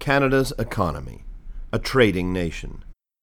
Canada's economy, a trading nation.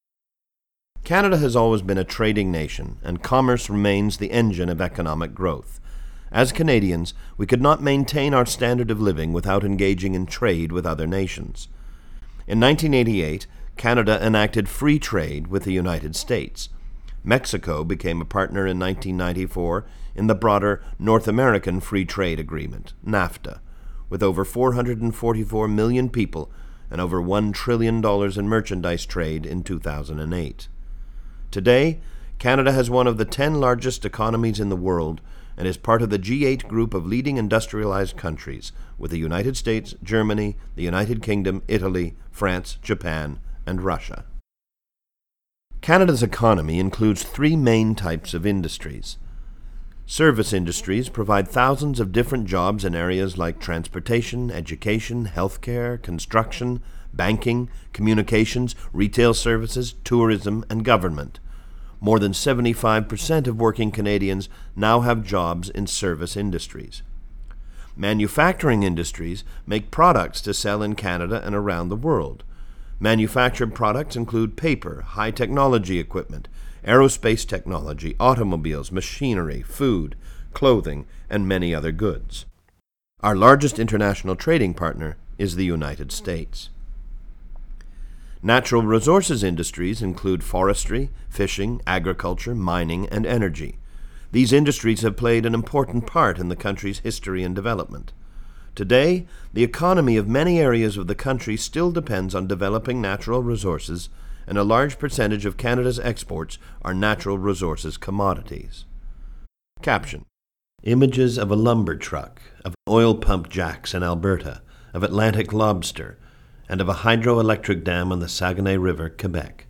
Canada has always been a trading nation, and commerce remains the engine of economic growth. As Canadians, we could not maintain our standard of living without engaging in trade with other nations. In 1988, Canada enacted free trade with the United States. Mexico became a partner in 1994 in the broader North American Free Trade Agreement, NAFTA, with over 444 million people and over $1 trillion in merchandise trade in 2008. Today, Canada has one of the 10 largest economies in the world and is part of the G8 group of leading industrialized countries, with the United States, Germany, the United Kingdom, Italy, France, Japan, and Russia. Canada's economy includes three main types of industries. Service industries provide thousands of different jobs in areas like transportation, education, healthcare, construction, banking, communications, retail services, tourism, and government. More than 75% of working Canadians now have jobs in service industries. Manufacturing industries make products to sell in Canada and around the world. Manufactured products include paper, high-technology equipment, aerospace technology, automobiles, machinery, food, clothing, and many other goods. Our largest international trading partner is the United States. Natural resources industries include forestry, fishing, agriculture, mining, and energy. These industries have played an important part in the country's history and development. Today, the economy of many areas of the country still depends on developing natural resources, and a large percentage of Canada's exports are natural resources commodities. Caption: Images of a lumber truck, of oil pump jacks in Alberta, of Atlantic lobster, and of a hydroelectric dam on the Saguenay River, Quebec.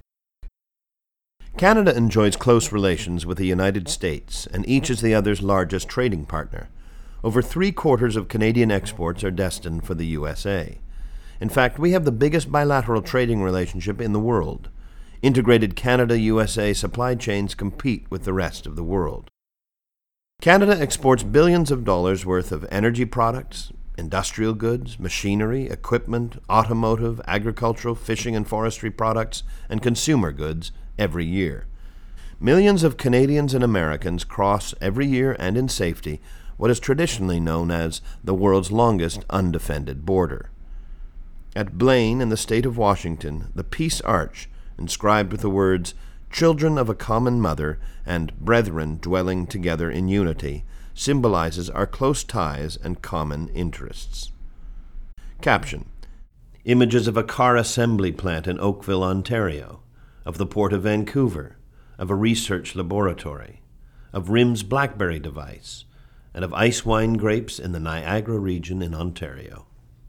Canada enjoys close relations with the United States, and each is the other's largest trading partner. Over 3/4 of Canadian exports are destined for the USA. In fact, we have the biggest bilateral trading relationship in the world. Integrated Canada-USA supply chains compete with the rest of the world. Canada exports billions of dollars worth of energy products, industrial goods, machinery, equipment, automotive, agricultural, fishing and forestry products, and consumer goods every year. Millions of Canadians and Americans cross every year and in safety what is traditionally known as the world's longest undefended border. At Blaine in the state of Washington, the Peace Arch, inscribed with the words, "Children of a common mother" and "Brethren dwelling together in unity," symbolizes our close ties and common interests. Caption: Images of a car assembly plant in Oakville, Ontario, of the Port of Vancouver, of a research laboratory, of RIM's BlackBerry device, and of ice wine grapes in the Niagara region in Ontario.